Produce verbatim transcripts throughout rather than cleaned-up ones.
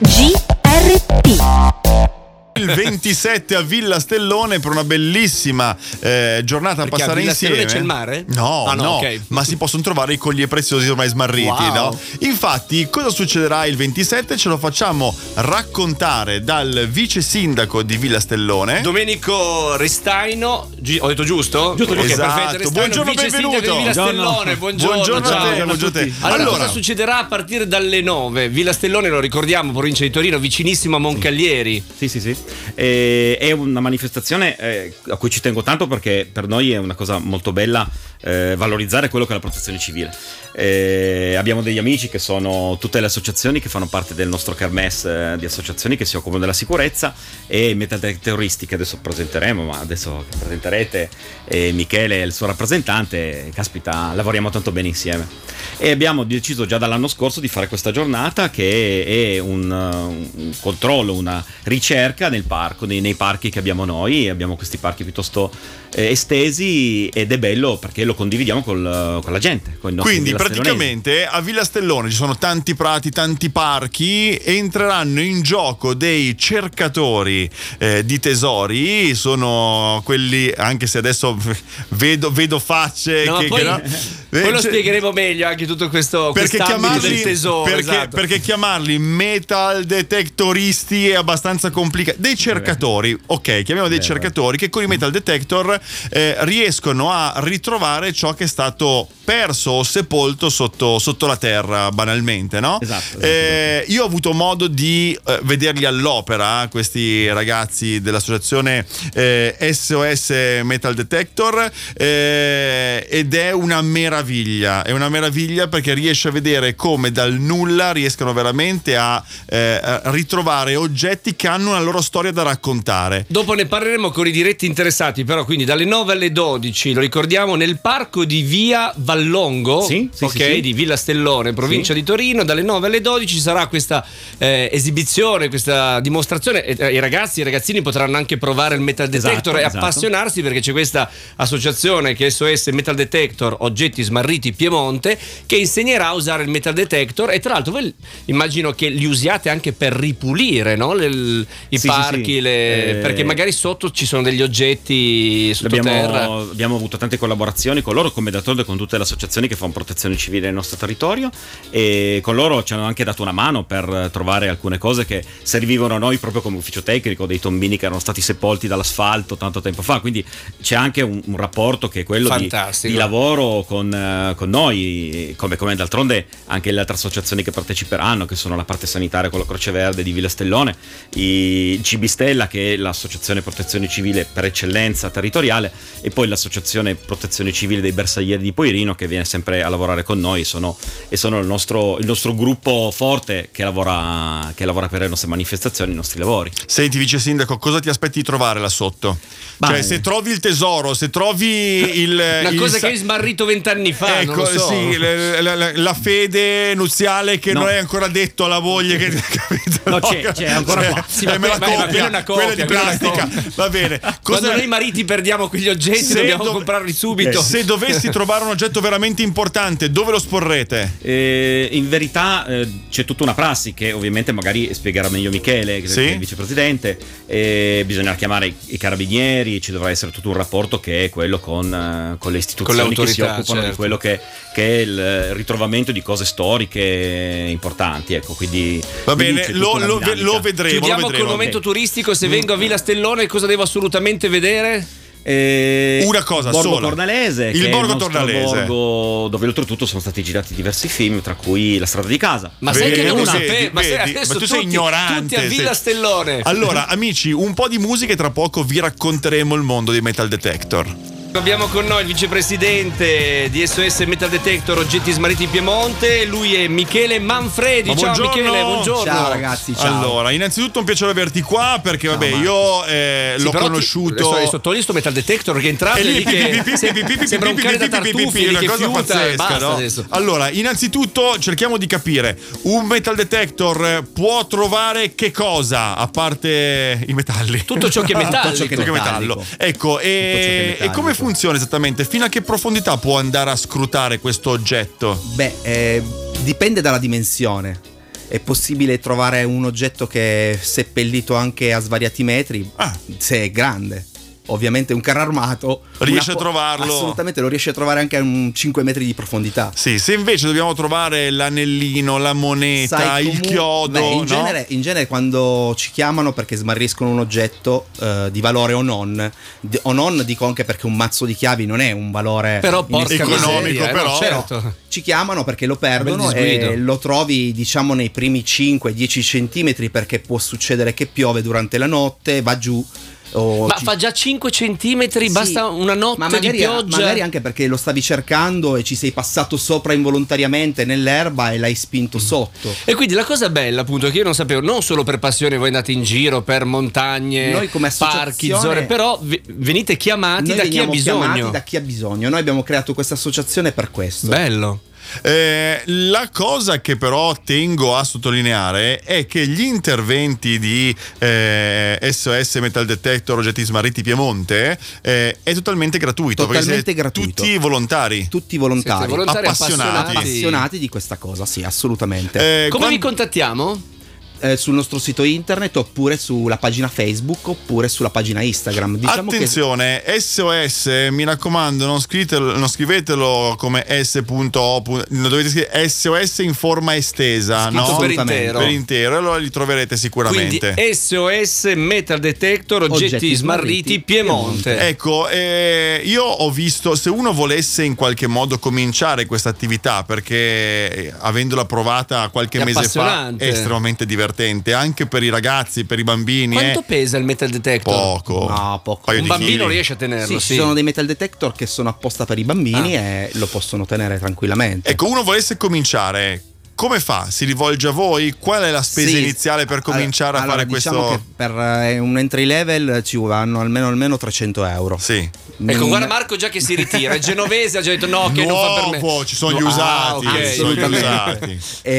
G R T. Il ventisette a Villa Stellone per una bellissima eh, giornata Perché a passare a Villa insieme. Stellone c'è il mare? No, Ah, no, no, ok. ma si possono trovare i colli preziosi ormai smarriti, Wow. no? Infatti, cosa succederà il ventisette? Ce lo facciamo raccontare dal vice sindaco di Villa Stellone. Domenico Restaino, gi- ho detto giusto? Giusto, Ok, esatto. perfetto. Restaino, Buongiorno, vice sindaco benvenuto. di Villa Buongiorno. Stellone. Buongiorno, Buongiorno ciao. a te, buongiorno a te. Allora, Allora, cosa succederà a partire dalle nove? Villa Stellone, lo ricordiamo, provincia di Torino, vicinissimo a Moncaglieri. Sì, sì, sì. Eh, è una manifestazione eh, a cui ci tengo tanto perché per noi è una cosa molto bella eh, valorizzare quello che è la protezione civile. Eh, abbiamo degli amici che sono tutte le associazioni che fanno parte del nostro kermesse eh, di associazioni che si occupano della sicurezza e metal terroristi che adesso presenteremo, ma adesso che presenterete e Michele è il suo rappresentante, caspita, lavoriamo tanto bene insieme e abbiamo deciso già dall'anno scorso di fare questa giornata che è un, un controllo, una ricerca nel parco, nei, nei parchi che abbiamo noi. Abbiamo questi parchi piuttosto eh, estesi ed è bello perché lo condividiamo col, con la gente, con i nostri Quindi villastellonesi. praticamente a Villa Stellone ci sono tanti prati, tanti parchi, entreranno in gioco dei cercatori eh, di tesori, sono quelli, anche se adesso vedo, vedo facce No, che, poi, che no. poi lo Eh, cioè, spiegheremo meglio anche tutto questo perché quest'ambito chiamarli, del tesoro. perché, esatto. perché chiamarli metal detectoristi è abbastanza complicato. Dei cercatori, ok, chiamiamo dei Beh, cercatori che con i metal detector eh, riescono a ritrovare ciò che è stato perso o sepolto sotto, sotto la terra, banalmente, no? Esatto, esatto, Eh, io ho avuto modo di eh, vederli all'opera, questi ragazzi dell'associazione eh, S O S Metal Detector, eh, ed è una meraviglia, è una meraviglia perché riesce a vedere come dal nulla riescano veramente a, eh, a ritrovare oggetti che hanno una loro storia da raccontare. Dopo ne parleremo con i diretti interessati, però quindi dalle nove alle dodici, lo ricordiamo, nel parco di Via Vallongo, Sì, sì, ok, sì, sì. di Villa Stellone, provincia Sì. di Torino, dalle nove alle dodici ci sarà questa eh, esibizione, questa dimostrazione e, eh, i ragazzi, i ragazzini potranno anche provare il metal detector Esatto, e esatto. appassionarsi perché c'è questa associazione che è S O S Metal Detector Oggetti Smarriti Piemonte che insegnerà a usare il metal detector e tra l'altro voi immagino che li usiate anche per ripulire, no? Le- il- i Sì, sì, parchi, sì. le- Eh, perché magari sotto ci sono degli oggetti sottoterra. Abbiamo, abbiamo avuto tante collaborazioni con loro, come d'altronde con tutte le associazioni che fanno protezione civile nel nostro territorio, e con loro ci hanno anche dato una mano per trovare alcune cose che servivano a noi proprio come ufficio tecnico, dei tombini che erano stati sepolti dall'asfalto tanto tempo fa, quindi c'è anche un, un rapporto che è quello di, Fantastico. di lavoro con, eh, con noi, come, come d'altronde anche le altre associazioni che parteciperanno, che sono la parte sanitaria con la Croce Verde di Villa Stellone, il Cibistella che è l'associazione protezione civile per eccellenza territoriale e poi l'associazione protezione civile dei bersaglieri di Poirino che viene sempre a lavorare con noi e sono, e sono il, nostro, il nostro gruppo forte che lavora, che lavora per le nostre manifestazioni, i nostri lavori. Senti vice sindaco, cosa ti aspetti di trovare là sotto? Ma- Cioè se trovi il tesoro, se trovi il Una il cosa sa- che hai smarrito vent'anni fa, ecco, non lo so. sì, la, la- la- la fede nuziale che No. non è ancora detto alla moglie che, capito? No, c'è- c'è ancora Cioè, qua. Sì, ma eh, me la que- ma- ma copia, quella è una copia, quella di quella è una plastica, copia. va bene. Quando Cosa- noi mariti perdiamo quegli oggetti Se dobbiamo dov- comprarli subito. se dovessi trovare un oggetto veramente importante, dove lo sporrete? Eh, in verità eh, c'è tutta una prassi che ovviamente magari spiegherà meglio Michele, che Sì. è il vicepresidente. Eh, bisognerà chiamare i, i carabinieri, ci dovrà essere tutto un rapporto che è quello con, eh, con le istituzioni che si l'autorità, occupano certo. di quello che, che è il ritrovamento di cose storiche importanti. Ecco, quindi Va quindi bene, c'è lo, tutta una lo- dinamica. lo vedremo. Chiudiamo lo col vedremo. momento ok. turistico. Se vengo a Villa Stellone, cosa devo assolutamente vedere? Eh, Una cosa Borgo sola. Tornalese, Il che è Borgo nostro Tornalese. borgo dove oltretutto sono stati girati diversi film, tra cui La strada di casa. Ma sai che non lo Vedi, sapevo? Ma, sai, vedi, adesso ma tu sei tutti- ignorante, Tutti a Villa sei- Stellone. Allora, amici, un po' di musica e tra poco vi racconteremo il mondo dei metal detector. Abbiamo con noi il vicepresidente di S O S Metal Detector Oggetti Smarriti Piemonte. Lui è Michele Manfredi. Ma Ciao buongiorno. Michele, buongiorno. Ciao ragazzi, ciao. Allora, innanzitutto un piacere averti qua perché vabbè, Marco. io eh, Sì, l'ho però ti- conosciuto. Adesso, adesso togli sto Metal Detector che entrate E lì lì, pi- pi- che pi- pi- sem- pi- pi- sembra un pi- cane da pi- pi- pi- tartufi pi- lì una che cosa fiuta e pazzesca, basta no? adesso. Allora, innanzitutto cerchiamo di capire, un metal detector può trovare che cosa a parte i metalli? Tutto ciò che è metallico. Tutto ciò che Tutto che è metallico. metallo. Ecco, Tutto ciò che è e, e metallico. come funziona esattamente? Fino a che profondità può andare a scrutare questo oggetto? Beh, eh, dipende dalla dimensione. è possibile trovare un oggetto che è seppellito anche a svariati metri, Ah. se è grande. Ovviamente un carro armato Riesce una a trovarlo? Assolutamente, lo riesce a trovare anche a un cinque metri di profondità. Sì, se invece dobbiamo trovare l'anellino, la moneta, Sai, il comu- chiodo, beh, in, no? genere, in genere quando ci chiamano perché smarriscono un oggetto eh, di valore o non, di- o non dico anche perché un mazzo di chiavi non è un valore Però porca economico, miseria, eh, però. no, certo. ci chiamano perché lo perdono Bel disguido. e lo trovi diciamo nei primi cinque dieci centimetri, perché può succedere che piove durante la notte, va giù. o Ma ci- fa già cinque centimetri, Sì, basta una notte ma di magari, pioggia. magari anche perché lo stavi cercando e ci sei passato sopra involontariamente nell'erba e l'hai spinto sotto. E quindi la cosa bella, appunto, che io non sapevo, non solo per passione voi andate in giro per montagne, Noi come parchi, associazione- zone, però vi- venite chiamati Noi da chi ha veniamo bisogno. chiamati da chi ha bisogno. Noi abbiamo creato questa associazione per questo. Bello. Eh, la cosa che però tengo a sottolineare è che gli interventi di eh, S O S Metal Detector Oggetti Smarriti Piemonte eh, è totalmente gratuito. perché Totalmente siete gratuito. Tutti volontari. Tutti volontari, Siete volontari appassionati. appassionati di questa cosa, sì, assolutamente. Eh, Come quan- vi contattiamo? Eh, sul nostro sito internet oppure sulla pagina Facebook oppure sulla pagina Instagram. Diciamo Attenzione, S O S, mi raccomando, non, scrivetelo, non scrivetelo come S.O. Lo dovete scrivere S O S in forma estesa, Scritto no? per assolutamente. intero. Per intero, allora li troverete sicuramente. Quindi S O S Metal Detector Oggetti, Oggetti Smarriti Smarriti, Piemonte. Ecco, eh, io ho visto, se uno volesse in qualche modo cominciare questa attività, perché eh, avendola provata qualche È mese fa appassionante. è estremamente divertente, anche per i ragazzi, per i bambini. Quanto è pesa il Metal Detector? poco. No, poco. Paio Un di bambino chili. riesce a che tenerlo, sì, sì. ci sono dei metal detector che sono apposta per i bambini Ah. e lo possono tenere tranquillamente. Ecco, uno volesse cominciare, come fa? Si rivolge a voi? Qual è la spesa Sì, iniziale per cominciare allora, a fare diciamo questo? che per eh, un entry level ci vanno almeno almeno trecento euro. Sì. Ecco, Mm, guarda Marco già che si ritira. Il genovese ha già detto no, che non fa per me. Nuovo, ci sono gli No, usati, ah, ok. ci sono gli assolutamente. usati.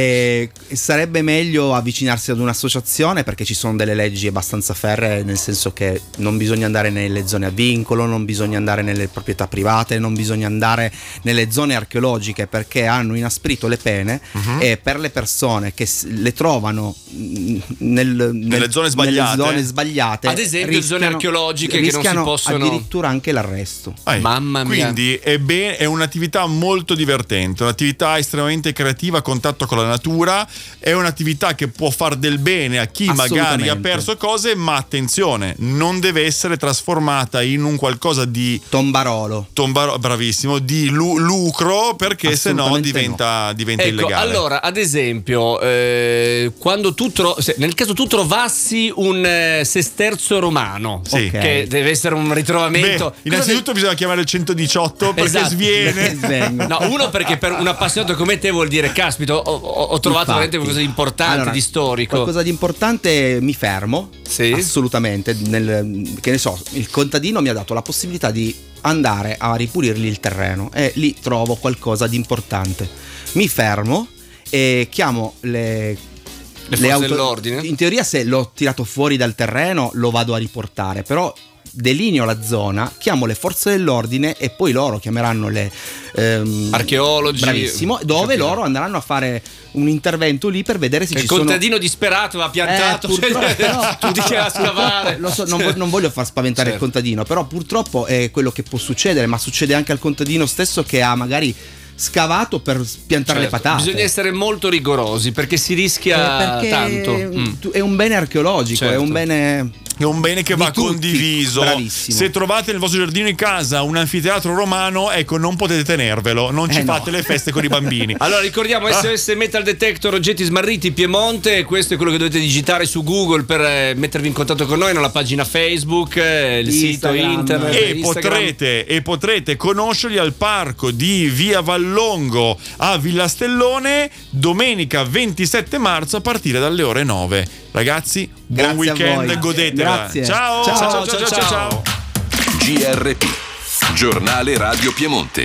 E sarebbe meglio avvicinarsi ad un'associazione perché ci sono delle leggi abbastanza ferree, nel senso che non bisogna andare nelle zone a vincolo, non bisogna andare nelle proprietà private, non bisogna andare nelle zone archeologiche, perché hanno inasprito le pene Mhm. e per le persone che s- le trovano mm, nel- nel- Nelle zone sbagliate? nelle zone sbagliate, Ad esempio, zone archeologiche che non si rischiano possono- addirittura anche l'arresto. Eh, Mamma mia. Quindi è, be- è un'attività molto divertente, un'attività estremamente creativa a contatto con la natura, è un'attività che può far del bene a chi magari ha Assolutamente. perso cose, ma attenzione, non deve essere trasformata in un qualcosa di Tombarolo. tombaro, bravissimo, di lu- lucro, perché se no Assolutamente diventa, diventa Ecco, illegale. allora, ad esempio, eh, quando tu tro- se- nel caso tu trovassi un eh, sesterzo romano, Sì. Ok. che deve essere un ritrovamento. Beh, innanzitutto bisogna chiamare il centodiciotto perché Esatto. sviene. Svengo. No, uno perché per un appassionato come te vuol dire, caspita, ho, ho- ho trovato Infatti. veramente qualcosa di importante, Allora, di storico. Qualcosa di importante, mi fermo. Sì. Assolutamente. Nel, che ne so, il contadino mi ha dato la possibilità di andare a ripulirgli il terreno e lì trovo qualcosa di importante. Mi fermo e chiamo le. Le forze dell'ordine? In teoria, se l'ho tirato fuori dal terreno, lo vado a riportare, però delineo la zona, chiamo le forze dell'ordine e poi loro chiameranno le ehm, Archeologi. bravissimo, dove Capito. loro andranno a fare un intervento lì per vedere se Il ci sono. contadino disperato va piantato, Eh, purtroppo, però, tu dici a scavare. Lo so, non, vo- non voglio far spaventare Certo. il contadino, però purtroppo è quello che può succedere, ma succede anche al contadino stesso che ha magari scavato per piantare Certo, le patate. bisogna essere molto rigorosi perché si rischia Eh, perché tanto. Mm. tu- è un bene archeologico, è Certo. un bene. È un bene che Di va tutti. condiviso. Bravissimo. Se trovate nel vostro giardino di casa un anfiteatro romano, ecco, non potete tenervelo, non ci Eh, no. fate le feste con i bambini. Allora ricordiamo S O S Metal Detector Oggetti Smarriti Piemonte, questo è quello che dovete digitare su Google per eh, mettervi in contatto con noi, nella pagina Facebook, eh, il Instagram. sito internet E Instagram. potrete, e potrete conoscerli al parco di Via Vallongo a Villastellone domenica ventisette marzo a partire dalle ore nove. Ragazzi, buon Grazie a weekend, voi. godetela. Grazie. Ciao, Ciao, ciao, ciao, ciao, ciao. ciao. G R P, Giornale Radio Piemonte.